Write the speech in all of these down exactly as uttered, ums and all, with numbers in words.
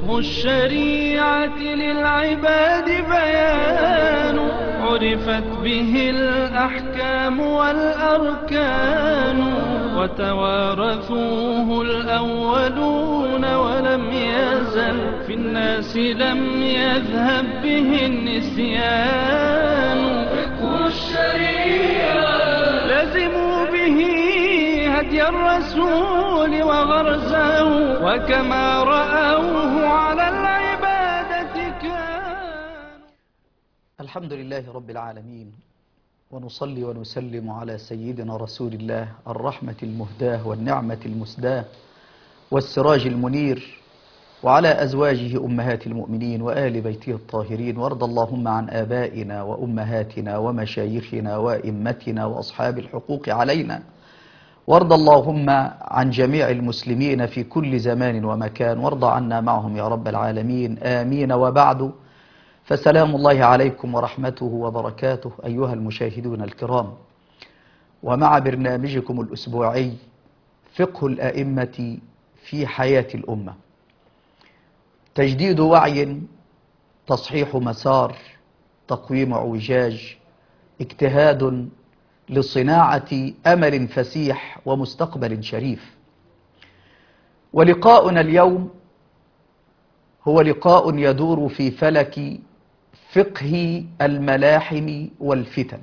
فقه الشريعة للعباد بيان عرفت به الأحكام والأركان وتوارثوه الأولون ولم يزل في الناس لم يذهب به النسيان فقه الشريعة لزموا به هدي الرسول وغرزه وكما رأوه على العبادة كان. الحمد لله رب العالمين، ونصلي ونسلم على سيدنا رسول الله الرحمة المهداة والنعمة المسداة والسراج المنير، وعلى أزواجه أمهات المؤمنين وآل بيته الطاهرين، وارض اللهم عن آبائنا وأمهاتنا ومشايخنا وأئمتنا وأصحاب الحقوق علينا، وارض اللهم عن جميع المسلمين في كل زمان ومكان، وارض عنا معهم يا رب العالمين، آمين. وبعد، فسلام الله عليكم ورحمته وبركاته أيها المشاهدون الكرام، ومع برنامجكم الأسبوعي فقه الأئمة في حياة الأمة، تجديد وعي، تصحيح مسار، تقويم اعوجاج، اجتهاد لصناعة أمل فسيح ومستقبل شريف. ولقاؤنا اليوم هو لقاء يدور في فلك فقه الملاحم والفتن،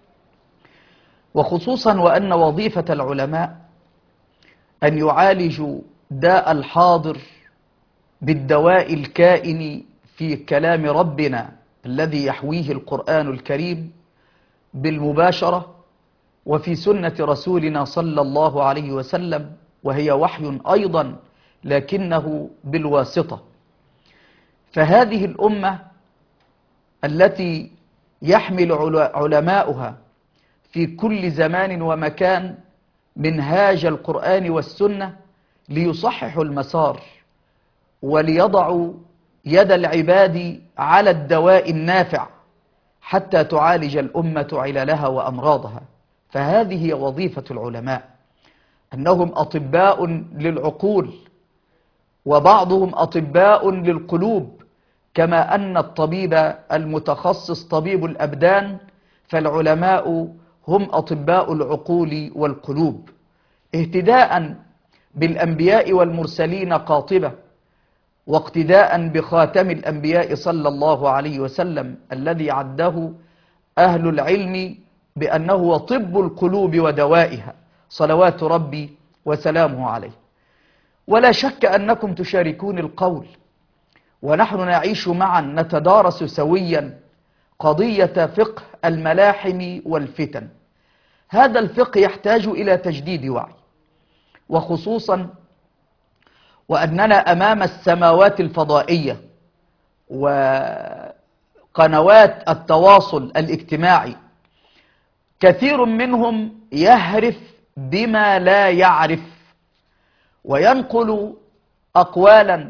وخصوصا وأن وظيفة العلماء أن يعالجوا داء الحاضر بالدواء الكائن في كلام ربنا الذي يحويه القرآن الكريم بالمباشرة، وفي سنة رسولنا صلى الله عليه وسلم، وهي وحي أيضا لكنه بالواسطة. فهذه الأمة التي يحمل علماؤها في كل زمان ومكان منهاج القرآن والسنة ليصححوا المسار وليضعوا يد العباد على الدواء النافع حتى تعالج الأمة عللها وأمراضها. فهذه هي وظيفة العلماء، أنهم أطباء للعقول، وبعضهم أطباء للقلوب، كما أن الطبيب المتخصص طبيب الأبدان، فالعلماء هم أطباء العقول والقلوب، اهتداء بالأنبياء والمرسلين قاطبة، واقتداء بخاتم الأنبياء صلى الله عليه وسلم الذي عده أهل العلم بأنه طب القلوب ودوائها، صلوات ربي وسلامه عليه. ولا شك أنكم تشاركون القول، ونحن نعيش معا نتدارس سويا قضية فقه الملاحم والفتن. هذا الفقه يحتاج إلى تجديد وعي، وخصوصا وأننا أمام السماوات الفضائية وقنوات التواصل الاجتماعي كثير منهم يهرف بما لا يعرف، وينقل أقوالا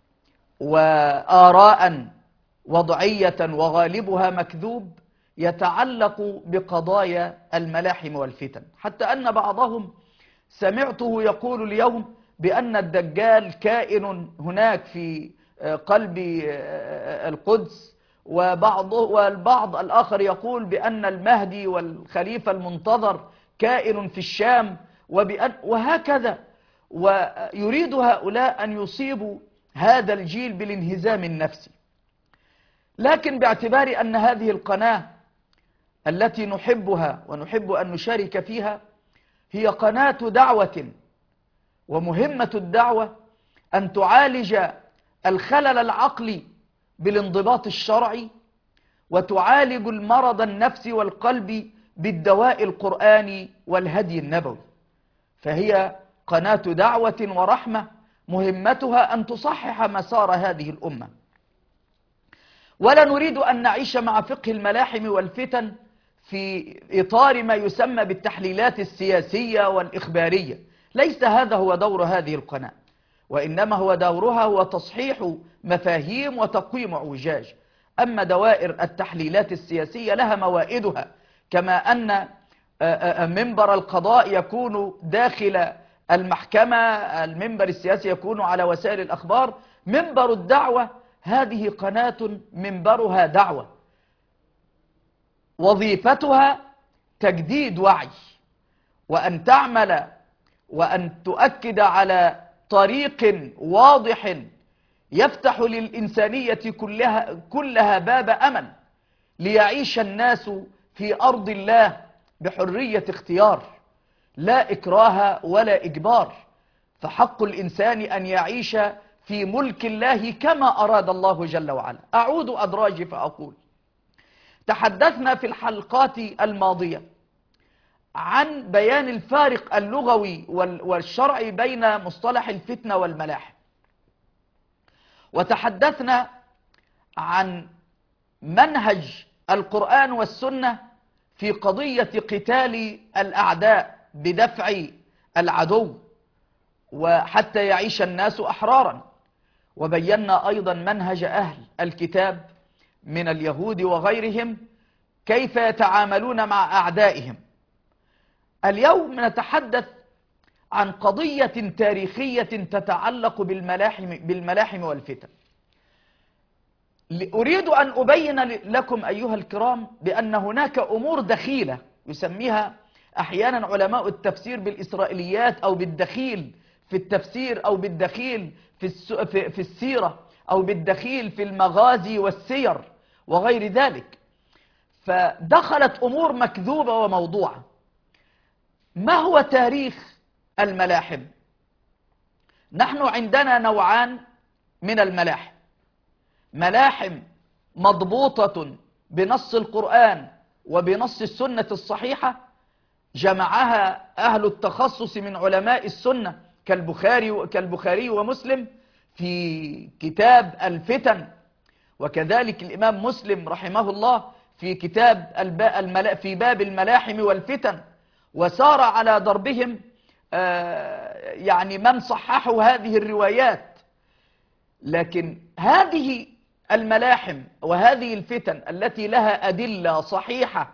وآراء وضعية وغالبها مكذوب يتعلق بقضايا الملاحم والفتن، حتى أن بعضهم سمعته يقول اليوم بأن الدجال كائن هناك في قلب القدس، وبعض والبعض الآخر يقول بأن المهدي والخليفة المنتظر كائن في الشام، وبأن وهكذا. ويريد هؤلاء أن يصيبوا هذا الجيل بالانهزام النفسي. لكن باعتبار أن هذه القناة التي نحبها ونحب أن نشارك فيها هي قناة دعوة، ومهمة الدعوة أن تعالج الخلل العقلي بالانضباط الشرعي، وتعالج المرض النفسي والقلبي بالدواء القرآني والهدي النبوي. فهي قناة دعوة ورحمة، مهمتها أن تصحح مسار هذه الأمة. ولا نريد أن نعيش مع فقه الملاحم والفتن في إطار ما يسمى بالتحليلات السياسية والإخبارية. ليس هذا هو دور هذه القناة، وإنما هو دورها هو تصحيح مفاهيم وتقويم اعوجاج. أما دوائر التحليلات السياسية لها موائدها، كما أن منبر القضاء يكون داخل المحكمة، المنبر السياسي يكون على وسائل الأخبار، منبر الدعوة هذه قناة منبرها دعوة، وظيفتها تجديد وعي، وأن تعمل وأن تؤكد على طريق واضح يفتح للإنسانية كلها, كلها باب أمل، ليعيش الناس في أرض الله بحرية اختيار، لا إكراه ولا إجبار، فحق الإنسان أن يعيش في ملك الله كما أراد الله جل وعلا. أعود أدراجي فأقول: تحدثنا في الحلقات الماضية عن بيان الفارق اللغوي والشرعي بين مصطلح الفتنة والملاحم، وتحدثنا عن منهج القرآن والسنة في قضية قتال الأعداء بدفع العدو وحتى يعيش الناس أحرارا، وبينا أيضا منهج أهل الكتاب من اليهود وغيرهم كيف يتعاملون مع أعدائهم. اليوم نتحدث عن قضية تاريخية تتعلق بالملاحم, بالملاحم والفتن. أريد أن أبين لكم أيها الكرام بأن هناك أمور دخيلة يسميها أحيانا علماء التفسير بالإسرائيليات أو بالدخيل في التفسير أو بالدخيل في, في السيرة أو بالدخيل في المغازي والسير وغير ذلك، فدخلت أمور مكذوبة وموضوعة. ما هو تاريخ الملاحم؟ نحن عندنا نوعان من الملاحم: ملاحم مضبوطة بنص القرآن وبنص السنة الصحيحة جمعها أهل التخصص من علماء السنة كالبخاري, كالبخاري ومسلم في كتاب الفتن، وكذلك الإمام مسلم رحمه الله في كتاب في باب الملاحم والفتن، وسار على ضربهم يعني من صححوا هذه الروايات. لكن هذه الملاحم وهذه الفتن التي لها أدلة صحيحة،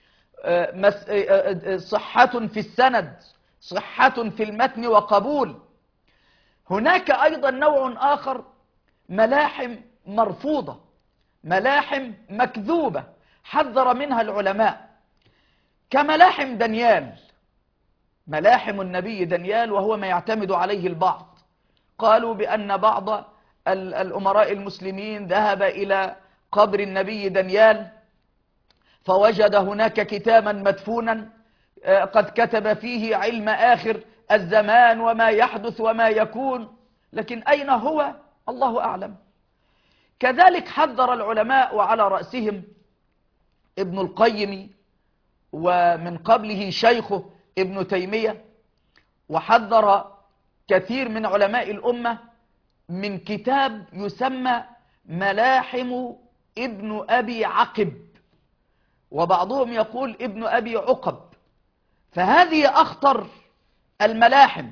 صحة في السند، صحة في المتن وقبول. هناك أيضا نوع آخر ملاحم مرفوضة، ملاحم مكذوبة حذر منها العلماء، كملاحم دانيال، ملاحم النبي دانيال، وهو ما يعتمد عليه البعض. قالوا بأن بعض الأمراء المسلمين ذهب إلى قبر النبي دانيال فوجد هناك كتابا مدفونا قد كتب فيه علم آخر الزمان وما يحدث وما يكون، لكن أين هو؟ الله أعلم. كذلك حذر العلماء وعلى رأسهم ابن القيم ومن قبله شيخه ابن تيمية، وحذر كثير من علماء الأمة من كتاب يسمى ملاحم ابن أبي عقب، وبعضهم يقول ابن أبي عقب. فهذه أخطر الملاحم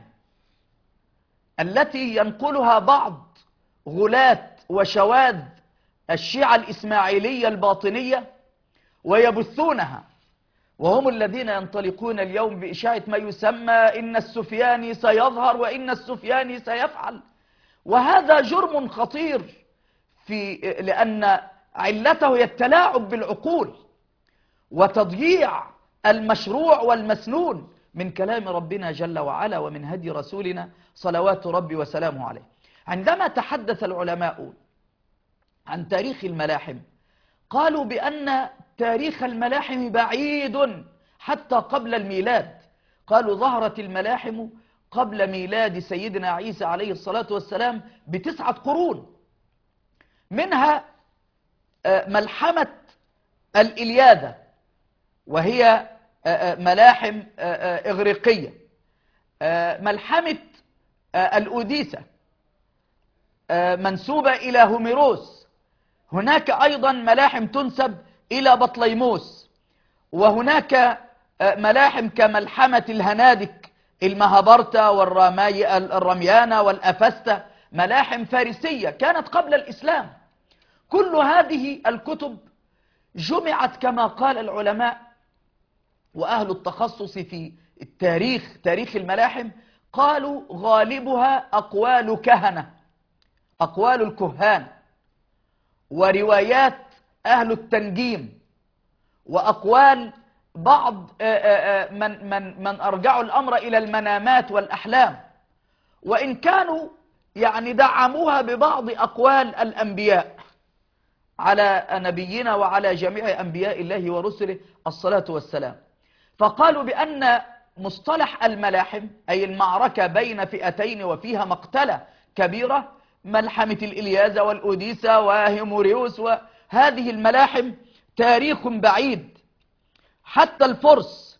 التي ينقلها بعض غلاة وشواذ الشيعة الإسماعيلية الباطنية ويبثونها، وهم الذين ينطلقون اليوم بإشاعة ما يسمى إن السفياني سيظهر وإن السفياني سيفعل. وهذا جرم خطير في لأن علته هي التلاعب بالعقول وتضييع المشروع والمسنون من كلام ربنا جل وعلا ومن هدي رسولنا صلوات ربي وسلامه عليه. عندما تحدث العلماء عن تاريخ الملاحم قالوا بأن تاريخ الملاحم بعيد حتى قبل الميلاد. قالوا ظهرت الملاحم قبل ميلاد سيدنا عيسى عليه الصلاة والسلام بتسعة قرون، منها ملحمة الإلياذة وهي ملاحم إغريقية، ملحمة الأوديسة منسوبة إلى هوميروس، هناك أيضا ملاحم تنسب إلى بطليموس، وهناك ملاحم كملحمة الهنادك المهابرتا والرميانة والأفستة، ملاحم فارسية كانت قبل الإسلام. كل هذه الكتب جمعت كما قال العلماء وأهل التخصص في التاريخ، تاريخ الملاحم، قالوا غالبها أقوال كهنة أقوال الكهان وروايات أهل التنجيم وأقوال بعض من, من, من أرجعوا الأمر إلى المنامات والأحلام، وإن كانوا يعني دعموها ببعض أقوال الأنبياء على نبينا وعلى جميع أنبياء الله ورسله الصلاة والسلام. فقالوا بأن مصطلح الملاحم أي المعركة بين فئتين وفيها مقتلة كبيرة، ملحمة الإلياذة والأوديسة وهيموريوس، وهذه الملاحم تاريخ بعيد. حتى الفرس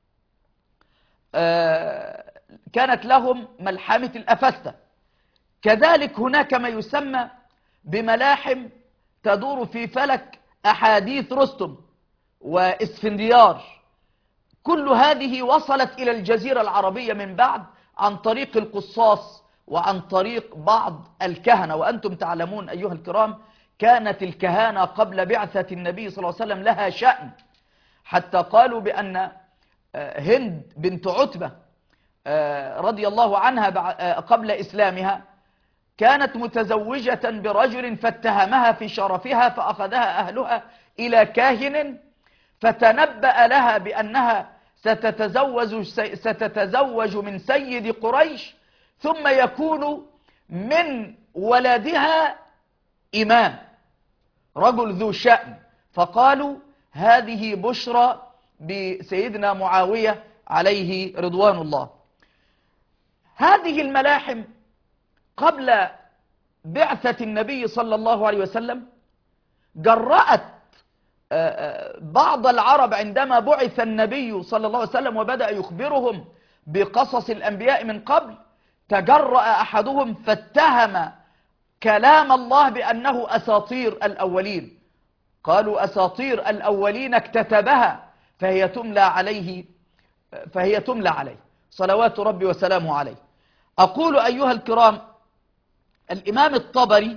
كانت لهم ملحمة الأفستة. كذلك هناك ما يسمى بملاحم تدور في فلك أحاديث رستم وإسفنديار. كل هذه وصلت إلى الجزيرة العربية من بعد عن طريق القصاص وعن طريق بعض الكهنة. وأنتم تعلمون أيها الكرام كانت الكهانة قبل بعثة النبي صلى الله عليه وسلم لها شأن، حتى قالوا بأن هند بنت عتبة رضي الله عنها قبل إسلامها كانت متزوجة برجل فاتهمها في شرفها، فأخذها أهلها إلى كاهن فتنبأ لها بأنها ستتزوج, ستتزوج من سيد قريش ثم يكون من ولدها إمام رجل ذو شأن. فقالوا هذه بشرى بسيدنا معاوية عليه رضوان الله. هذه الملاحم قبل بعثة النبي صلى الله عليه وسلم جرأت بعض العرب عندما بعث النبي صلى الله عليه وسلم وبدأ يخبرهم بقصص الأنبياء من قبل، تجرأ أحدهم فاتهم كلام الله بأنه أساطير الأولين. قالوا أساطير الأولين اكتتبها فهي تملى عليه فهي تملى عليه صلوات ربي وسلامه عليه. أقول أيها الكرام الإمام الطبري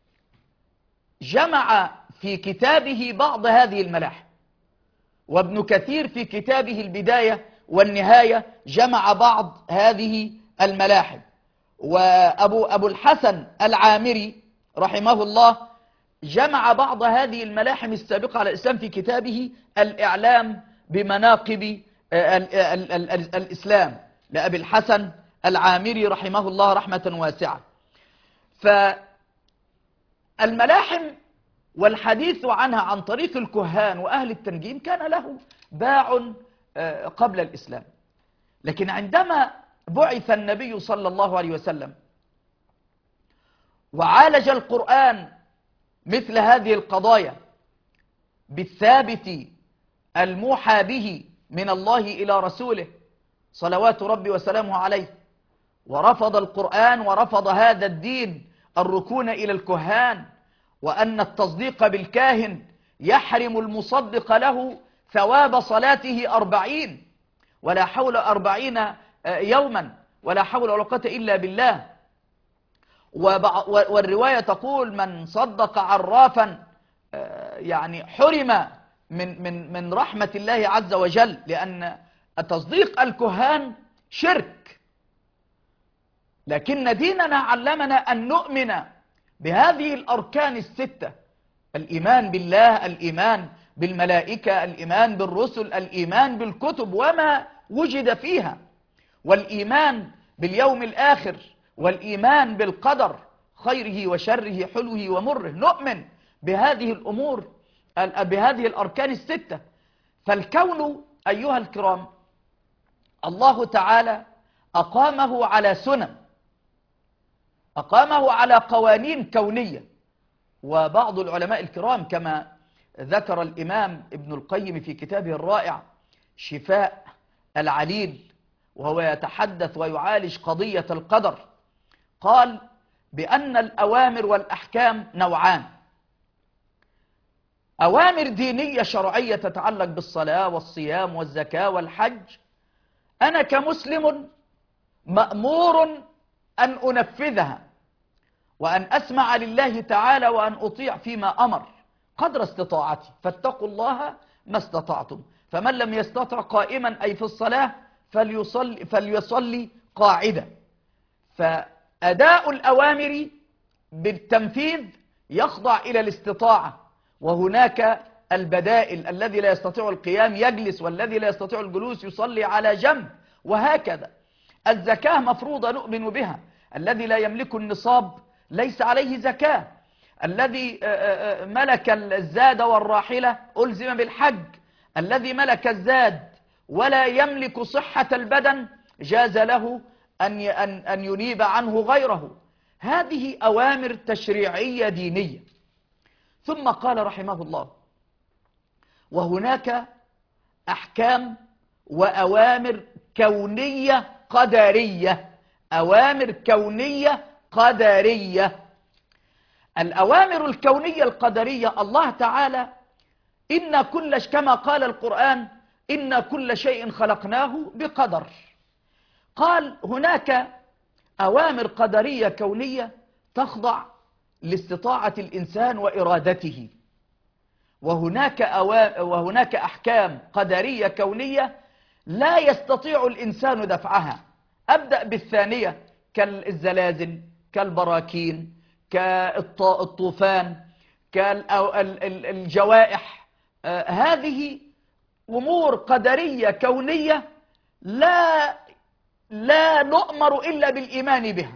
جمع في كتابه بعض هذه الملاحم، وابن كثير في كتابه البداية والنهاية جمع بعض هذه الملاحم، وأبو أبو الحسن العامري رحمه الله جمع بعض هذه الملاحم السابقة على الإسلام في كتابه الإعلام بمناقب الإسلام لأبي الحسن العامري رحمه الله رحمة واسعة. فالملاحم والحديث عنها عن طريق الكهان وأهل التنجيم كان له باع قبل الإسلام، لكن عندما بعث النبي صلى الله عليه وسلم وعالج القرآن مثل هذه القضايا بالثابت الموحى به من الله إلى رسوله صلوات ربي وسلامه عليه، ورفض القرآن ورفض هذا الدين الركون إلى الكهان، وأن التصديق بالكاهن يحرم المصدق له ثواب صلاته أربعين ولا حول أربعين يوما ولا حول ولا قوة إلا بالله. والرواية تقول من صدق عرافا يعني حرم من, من, من رحمة الله عز وجل، لأن تصديق الكهان شرك. لكن ديننا علمنا أن نؤمن بهذه الأركان الستة: الإيمان بالله، الإيمان بالملائكة، الإيمان بالرسل، الإيمان بالكتب وما وجد فيها، والإيمان باليوم الآخر، والإيمان بالقدر خيره وشره حلوه ومره. نؤمن بهذه الأمور بهذه الأركان الستة. فالكون أيها الكرام الله تعالى أقامه على سنن، أقامه على قوانين كونية. وبعض العلماء الكرام كما ذكر الإمام ابن القيم في كتابه الرائع شفاء العليل وهو يتحدث ويعالج قضية القدر، قال بأن الأوامر والأحكام نوعان: أوامر دينية شرعية تتعلق بالصلاة والصيام والزكاة والحج، أنا كمسلم مأمور أن أنفذها وأن أسمع لله تعالى وأن أطيع فيما أمر قدر استطاعتي، فاتقوا الله ما استطعتم، فمن لم يستطع قائما أي في الصلاة فليصلي, فليصلي قاعدا. فأداء الأوامر بالتنفيذ يخضع إلى الاستطاعة، وهناك البدائل، الذي لا يستطيع القيام يجلس، والذي لا يستطيع الجلوس يصلي على جنب، وهكذا. الزكاة مفروضة نؤمن بها، الذي لا يملك النصاب ليس عليه زكاة، الذي ملك الزاد والراحلة ألزم بالحج، الذي ملك الزاد ولا يملك صحة البدن جاز له أن أن ينيب عنه غيره. هذه أوامر تشريعية دينية. ثم قال رحمه الله: وهناك أحكام وأوامر كونية قدرية. أوامر كونية قدرية. الأوامر الكونية القدرية، الله تعالى إن كل كما قال القرآن: إن كل شيء خلقناه بقدر. قال هناك أوامر قدرية كونية تخضع لاستطاعة الإنسان وإرادته، وهناك وهناك أحكام قدرية كونية لا يستطيع الإنسان دفعها. أبدأ بالثانية، كالزلازل، كالبراكين، كالطوفان، كالجوائح. هذه أمور قدرية كونية لا لا نؤمر إلا بالإيمان بها.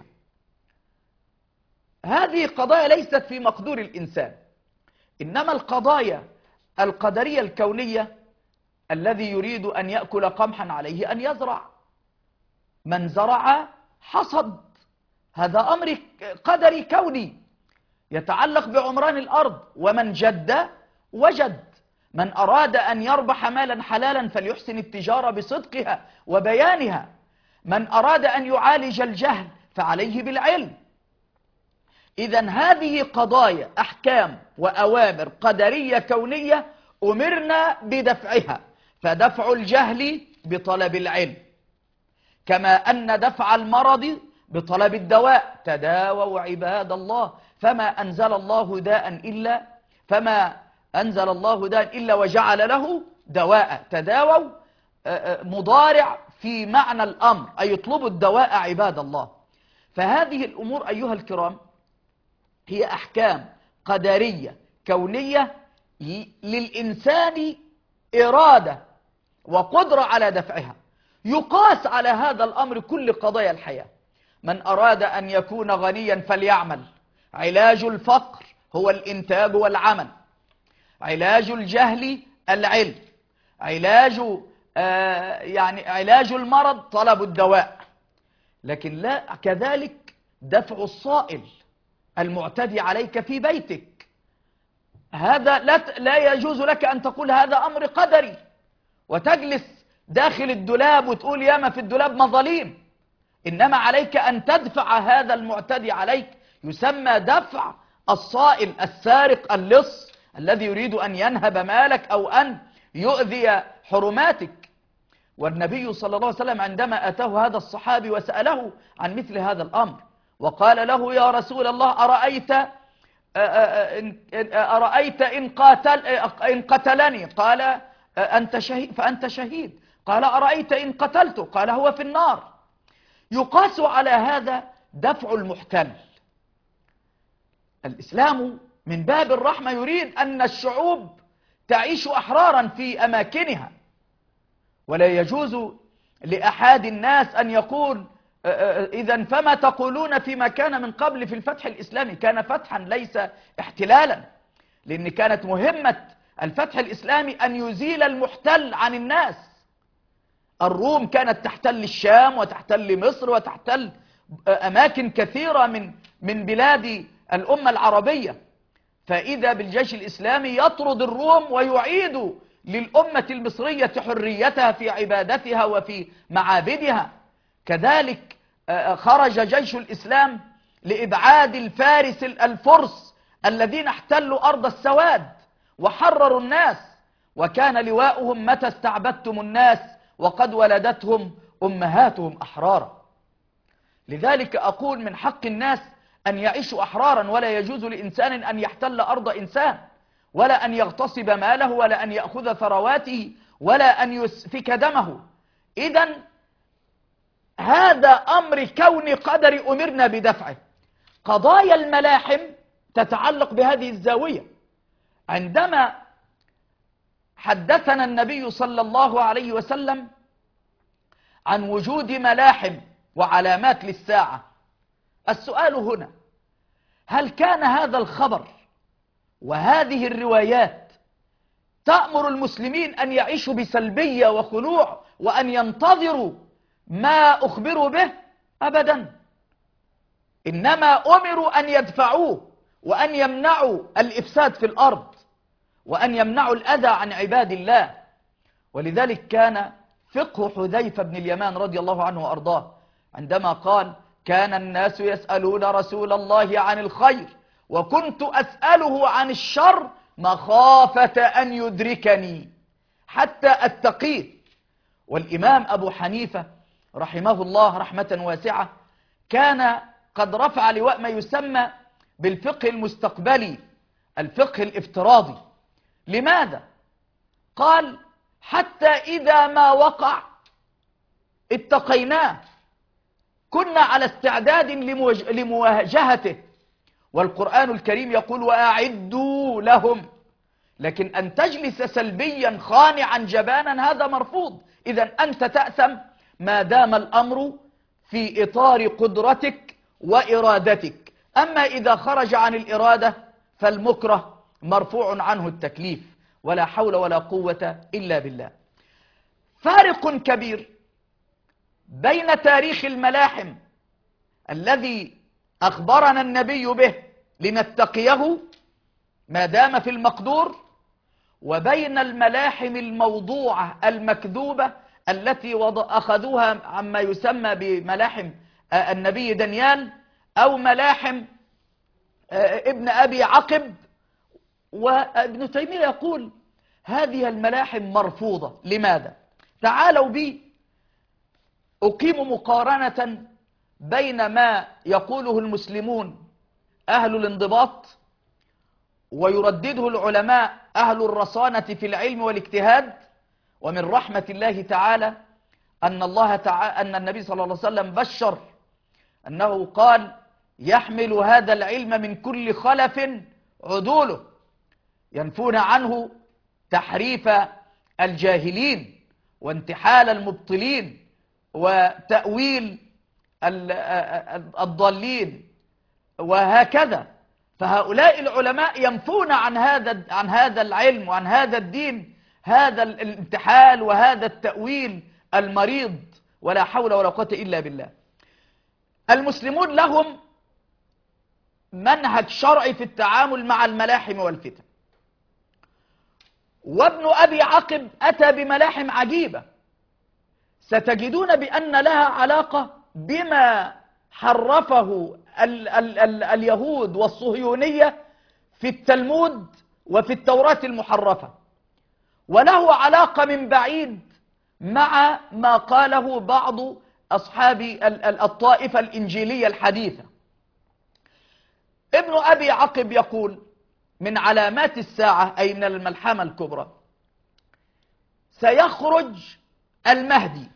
هذه قضايا ليست في مقدور الإنسان، إنما القضايا القدرية الكونية، الذي يريد أن يأكل قمحا عليه أن يزرع، من زرع حصد، هذا أمر قدري كوني يتعلق بعمران الأرض. ومن جد وجد، من أراد أن يربح مالا حلالا فليحسن التجارة بصدقها وبيانها، من أراد أن يعالج الجهل فعليه بالعلم. إذن هذه قضايا أحكام وأوامر قدرية كونية أمرنا بدفعها، فدفع الجهل بطلب العلم، كما أن دفع المرض بطلب الدواء. تداووا عباد الله فما أنزل الله داء إلا فما أنزل الله داء إلا وجعل له دواء. تداووا مضارع في معنى الأمر، أي يطلبوا الدواء عباد الله. فهذه الأمور أيها الكرام هي أحكام قدرية كونية للإنسان إرادة وقدرة على دفعها. يقاس على هذا الأمر كل قضايا الحياة. من أراد أن يكون غنيا فليعمل. علاج الفقر هو الإنتاج والعمل. علاج الجهل العلم. علاج آه يعني علاج المرض طلب الدواء. لكن لا كذلك دفع الصائل المعتدي عليك في بيتك، هذا لا لا يجوز لك أن تقول هذا أمر قدري وتجلس داخل الدولاب وتقول ياما في الدولاب مظاليم. إنما عليك أن تدفع هذا المعتدي عليك، يسمى دفع الصائل السارق اللص الذي يريد أن ينهب مالك أو أن يؤذي حرماتك. والنبي صلى الله عليه وسلم عندما أتاه هذا الصحابي وسأله عن مثل هذا الأمر وقال له: يا رسول الله، أرأيت أرأيت إن قاتل إن قتلني؟ قال: أنت شهيد فأنت شهيد. قال: أرأيت إن قتلته؟ قال: هو في النار. يقاس على هذا دفع المحتل. الإسلام من باب الرحمة يريد أن الشعوب تعيش أحرارا في أماكنها، ولا يجوز لأحد الناس أن يقول: إذن فما تقولون فيما كان من قبل في الفتح الإسلامي؟ كان فتحا ليس احتلالا، لأن كانت مهمة الفتح الإسلامي أن يزيل المحتل عن الناس. الروم كانت تحتل الشام وتحتل مصر وتحتل أماكن كثيرة من من بلاد الأمة العربية، فإذا بالجيش الإسلامي يطرد الروم ويعيد للأمة المصرية حريتها في عبادتها وفي معابدها. كذلك خرج جيش الإسلام لإبعاد الفارس الفرس الذين احتلوا أرض السواد وحرروا الناس، وكان لواؤهم: متى استعبدتم الناس وقد ولدتهم أمهاتهم أحرارا. لذلك أقول من حق الناس أن يعيشوا أحرارا، ولا يجوز لإنسان أن يحتل أرض إنسان، ولا أن يغتصب ماله، ولا أن يأخذ ثرواته، ولا أن يسفك دمه. إذن هذا أمر كوني قدري أمرنا بدفعه. قضايا الملاحم تتعلق بهذه الزاوية. عندما حدثنا النبي صلى الله عليه وسلم عن وجود ملاحم وعلامات للساعة، السؤال هنا: هل كان هذا الخبر وهذه الروايات تأمر المسلمين أن يعيشوا بسلبية وخنوع وأن ينتظروا ما أخبروا به؟ أبدا، إنما أمروا أن يدفعوه وأن يمنعوا الإفساد في الأرض وأن يمنعوا الأذى عن عباد الله. ولذلك كان فقه حذيفة بن اليمان رضي الله عنه وأرضاه عندما قال: كان الناس يسألون رسول الله عن الخير وكنت أسأله عن الشر مخافة أن يدركني حتى أتقيه. والإمام أبو حنيفة رحمه الله رحمة واسعة كان قد رفع لواء ما يسمى بالفقه المستقبلي، الفقه الافتراضي. لماذا؟ قال: حتى إذا ما وقع اتقيناه، كنا على استعداد لمواجهته. والقرآن الكريم يقول: وأعدوا لهم. لكن أن تجلس سلبيا خانعا جبانا هذا مرفوض. إذن أنت تأثم ما دام الأمر في إطار قدرتك وإرادتك. أما إذا خرج عن الإرادة فالمكره مرفوع عنه التكليف. ولا حول ولا قوة إلا بالله. فارق كبير بين تاريخ الملاحم الذي أخبرنا النبي به لنتقيه ما دام في المقدور، وبين الملاحم الموضوعة المكذوبة التي أخذوها عما يسمى بملاحم النبي دانيال أو ملاحم ابن أبي عقب. وابن تيمية يقول: هذه الملاحم مرفوضة. لماذا؟ تعالوا بي أقيم مقارنة بين ما يقوله المسلمون أهل الانضباط ويردده العلماء أهل الرصانة في العلم والاجتهاد. ومن رحمة الله تعالى أن الله تعالى أن النبي صلى الله عليه وسلم بشر أنه قال: يحمل هذا العلم من كل خلف عدوله، ينفون عنه تحريف الجاهلين وانتحال المبطلين وتأويل الضالين وهكذا. فهؤلاء العلماء ينفون عن هذا عن هذا العلم وعن هذا الدين هذا الانتحال وهذا التأويل المريض. ولا حول ولا قوة إلا بالله. المسلمون لهم منهج شرعي في التعامل مع الملاحم والفتن، وابن أبي عقب أتى بملاحم عجيبة ستجدون بأن لها علاقة بما حرفه ال ال ال اليهود والصهيونية في التلمود وفي التوراة المحرفة، وله علاقة من بعيد مع ما قاله بعض أصحاب الطائفة الإنجيلية الحديثة. ابن أبي عقب يقول: من علامات الساعة أي من الملحمة الكبرى سيخرج المهدي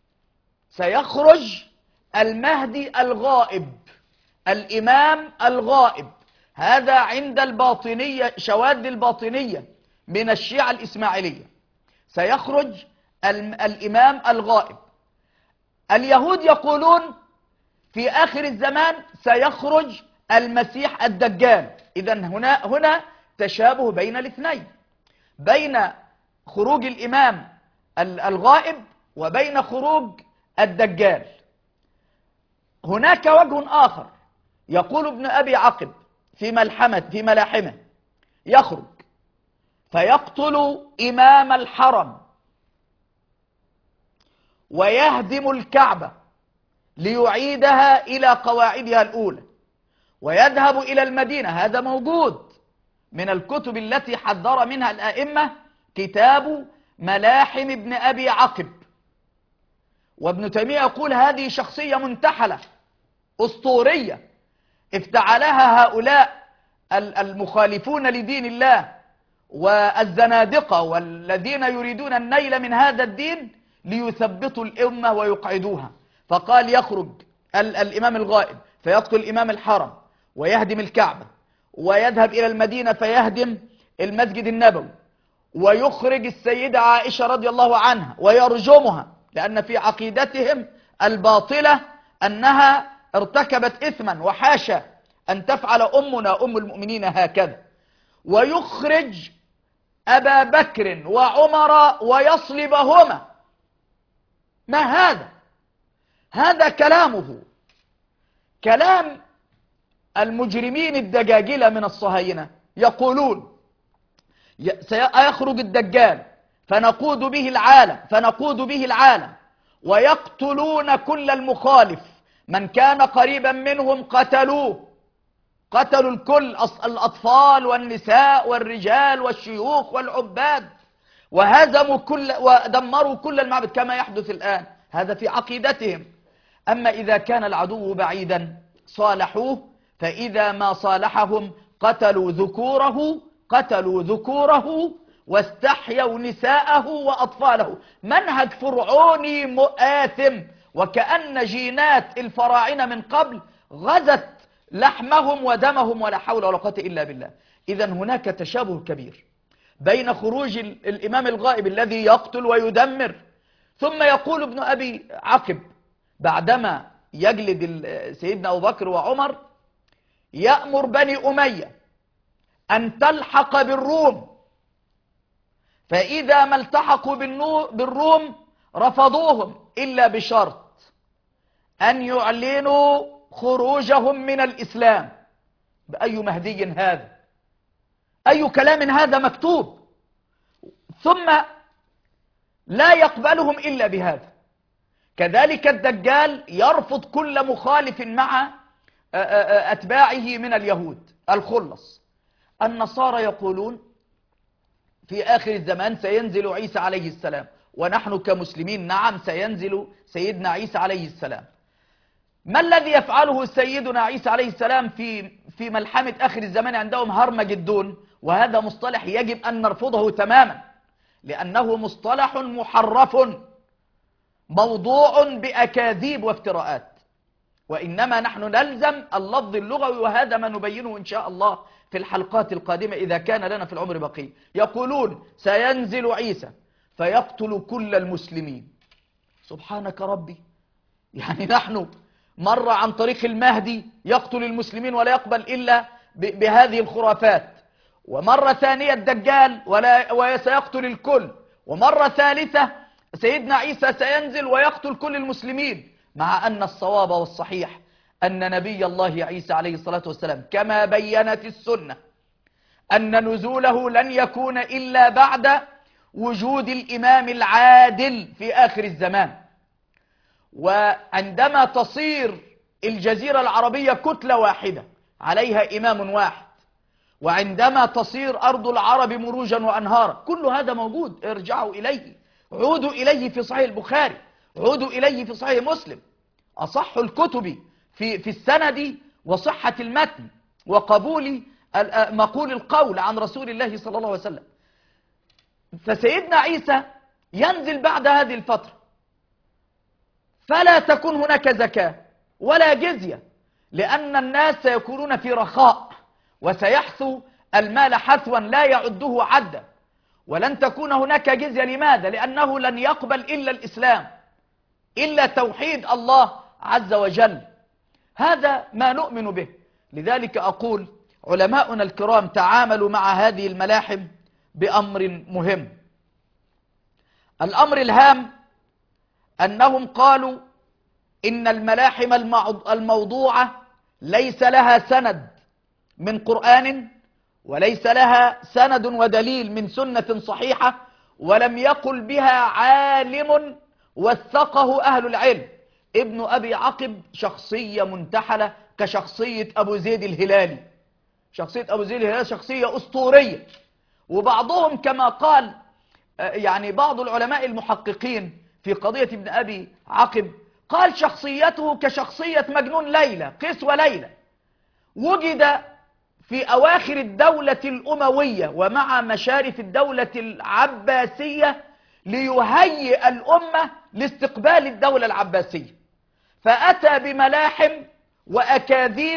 سيخرج المهدي الغائب، الإمام الغائب. هذا عند الباطنية شواذ الباطنية من الشيعة الإسماعيلية. سيخرج الإمام الغائب. اليهود يقولون في آخر الزمان سيخرج المسيح الدجال. إذن هنا هنا تشابه بين الاثنين، بين خروج الإمام الغائب وبين خروج الدجال. هناك وجه آخر يقول ابن أبي عقب في ملحمة في ملاحمه: يخرج فيقتل إمام الحرم ويهدم الكعبة ليعيدها إلى قواعدها الأولى ويذهب إلى المدينة. هذا موجود من الكتب التي حذر منها الأئمة، كتاب ملاحم ابن أبي عقب. وابن تيمية يقول: هذه شخصية منتحلة أسطورية افتعلها هؤلاء المخالفون لدين الله والزنادقة والذين يريدون النيل من هذا الدين ليثبتوا الأمة ويقعدوها. فقال: يخرج الإمام الغائب فيقتل إمام الحرم ويهدم الكعبة، ويذهب إلى المدينة فيهدم المسجد النبوي، ويخرج السيدة عائشة رضي الله عنها ويرجمها، لأن في عقيدتهم الباطلة أنها ارتكبت إثما، وحاشا أن تفعل أمنا أم المؤمنين هكذا. ويخرج أبا بكر وعمر ويصلبهما. ما هذا؟ هذا كلامه كلام المجرمين الدجاجلة من الصهاينة. يقولون سيخرج الدجال فنقود به العالم فنقود به العالم ويقتلون كل المخالف، من كان قريبا منهم قتلوه، قتلوا الكل، الأطفال والنساء والرجال والشيوخ والعباد، وهزموا كل ودمروا كل المعبد كما يحدث الآن. هذا في عقيدتهم. أما إذا كان العدو بعيدا صالحوه، فإذا ما صالحهم قتلوا ذكوره قتلوا ذكوره واستحيوا نساءه وأطفاله. منهج فرعوني مآثم، وكأن جينات الفراعنة من قبل غزت لحمهم ودمهم، ولا حول ولا قوة إلا بالله. إذا هناك تشابه كبير بين خروج الإمام الغائب الذي يقتل ويدمر، ثم يقول ابن أبي عقب بعدما يجلد سيدنا أبو بكر وعمر، يأمر بني أمية أن تلحق بالروم، فإذا ما التحقوا بالروم رفضوهم إلا بشرط أن يعلنوا خروجهم من الإسلام. بأي مهدي هذا؟ أي كلام هذا مكتوب؟ ثم لا يقبلهم إلا بهذا. كذلك الدجال يرفض كل مخالف مع أتباعه من اليهود الخلص. النصارى يقولون في آخر الزمان سينزل عيسى عليه السلام، ونحن كمسلمين نعم سينزل سيدنا عيسى عليه السلام. ما الذي يفعله سيدنا عيسى عليه السلام في في ملحمة آخر الزمان؟ عندهم هرمجدون، وهذا مصطلح يجب أن نرفضه تماما، لأنه مصطلح محرف موضوع بأكاذيب وافتراءات، وإنما نحن نلزم اللفظ اللغوي، وهذا ما نبينه إن شاء الله في الحلقات القادمة إذا كان لنا في العمر بقية. يقولون سينزل عيسى فيقتل كل المسلمين. سبحانك ربي، يعني نحن مر عن طريق المهدي يقتل المسلمين ولا يقبل إلا بهذه الخرافات، ومرة ثانية الدجال ولا وسيقتل الكل، ومرة ثالثة سيدنا عيسى سينزل ويقتل كل المسلمين، مع أن الصواب والصحيح أن نبي الله عيسى عليه الصلاة والسلام كما بينت السنة أن نزوله لن يكون إلا بعد وجود الإمام العادل في آخر الزمان. وعندما تصير الجزيرة العربية كتلة واحدة عليها إمام واحد، وعندما تصير أرض العرب مروجا وأنهارا، كل هذا موجود. ارجعوا إليه، عودوا إليه في صحيح البخاري، عودوا إليه في صحيح مسلم، أصح الكتب في في السند وصحة المتن وقبول مقول القول عن رسول الله صلى الله عليه وسلم. فسيدنا عيسى ينزل بعد هذه الفترة، فلا تكون هناك زكاة ولا جزية، لأن الناس سيكونون في رخاء، وسيحثو المال حثوا لا يعده عدا، ولن تكون هناك جزية. لماذا؟ لأنه لن يقبل إلا الإسلام، إلا توحيد الله عز وجل. هذا ما نؤمن به. لذلك أقول علماؤنا الكرام تعاملوا مع هذه الملاحم بأمر مهم. الأمر الهام أنهم قالوا إن الملاحم الموضوعة ليس لها سند من قرآن، وليس لها سند ودليل من سنة صحيحة، ولم يقل بها عالم وثقه أهل العلم. ابن أبي عقب شخصية منتحلة كشخصية أبو زيد الهلالي. شخصية أبو زيد الهلالي شخصية أسطورية، وبعضهم كما قال يعني بعض العلماء المحققين في قضية ابن أبي عقب، قال شخصيته كشخصية مجنون ليلى، قسوة ليلى، وجد في أواخر الدولة الأموية ومع مشارف الدولة العباسية ليهيئ الأمة لاستقبال الدولة العباسية، فأتى بملاحم وأكاذيب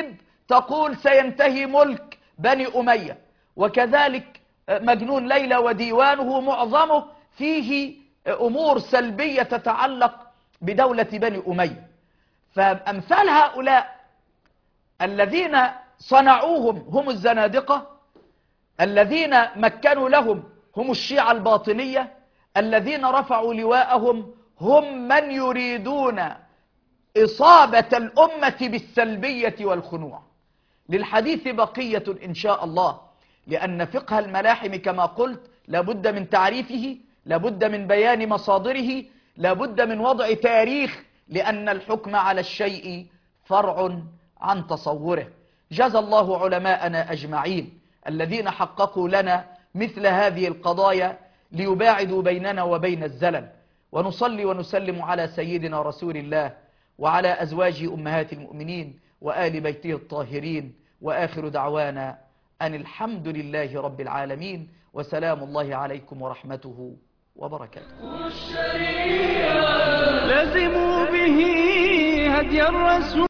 تقول سينتهي ملك بني أمية، وكذلك مجنون ليلى وديوانه معظمه فيه أمور سلبية تتعلق بدولة بني أمية. فأمثال هؤلاء الذين صنعوهم هم الزنادقة، الذين مكنوا لهم هم الشيعة الباطنية، الذين رفعوا لواءهم هم من يريدون إصابة الأمة بالسلبية والخنوع. للحديث بقية إن شاء الله، لأن فقه الملاحم كما قلت لابد من تعريفه، لابد من بيان مصادره، لابد من وضع تاريخ، لأن الحكم على الشيء فرع عن تصوره. جزى الله علماءنا أجمعين الذين حققوا لنا مثل هذه القضايا ليباعدوا بيننا وبين الزلل. ونصلي ونسلم على سيدنا رسول الله وعلى أزواج أمهات المؤمنين وآل بيته الطاهرين، وآخر دعوانا أن الحمد لله رب العالمين، وسلام الله عليكم ورحمته وبركاته. لازموا به هدي الرسول.